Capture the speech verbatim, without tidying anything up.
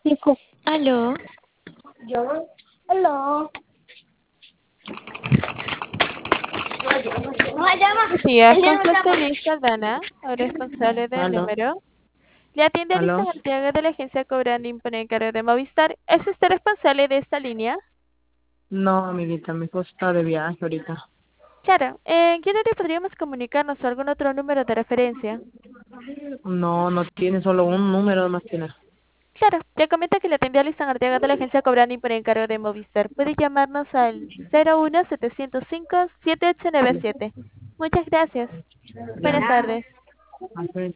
Hijo. Aló. Yo. Hola. No llama. Buenos días, El con niño llama. José Saldana, o responsable del Aló. número. Le atiende Alisa Aló. Arteaga de la agencia Cobrandín por encargo de Movistar. ¿Es usted responsable de esta línea? No, amiguita, mi esposo está de viaje ahorita. Claro. ¿En qué horario podríamos comunicarnos o algún otro número de referencia? No, no tiene solo un número, más tiene. Claro, le comento que le atendió Alisa Arteaga de la agencia Cobrandín por encargo de Movistar. Puede llamarnos al cero uno setecientos cinco siete ocho nueve siete. Muchas gracias. Buenas Ya. tardes. Ok.